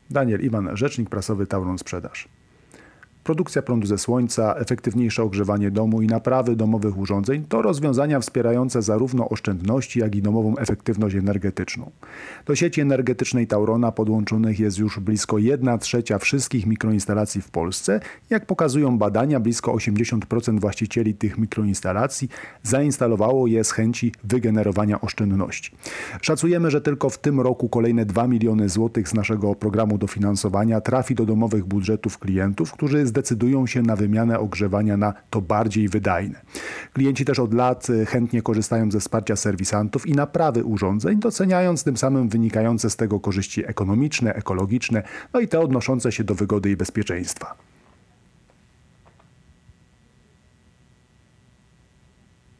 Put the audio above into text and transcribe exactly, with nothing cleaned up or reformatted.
Daniel Iwan, rzecznik prasowy Tauron Sprzedaż. Produkcja prądu ze słońca, efektywniejsze ogrzewanie domu i naprawy domowych urządzeń to rozwiązania wspierające zarówno oszczędności, jak i domową efektywność energetyczną. Do sieci energetycznej Taurona podłączonych jest już blisko jedna trzecia wszystkich mikroinstalacji w Polsce. Jak pokazują badania, blisko osiemdziesiąt procent właścicieli tych mikroinstalacji zainstalowało je z chęci wygenerowania oszczędności. Szacujemy, że tylko w tym roku kolejne dwa miliony złotych z naszego programu dofinansowania trafi do domowych budżetów klientów, którzy zdecydują się na wymianę ogrzewania na to bardziej wydajne. Klienci też od lat chętnie korzystają ze wsparcia serwisantów i naprawy urządzeń, doceniając tym samym wynikające z tego korzyści ekonomiczne, ekologiczne, no i te odnoszące się do wygody i bezpieczeństwa.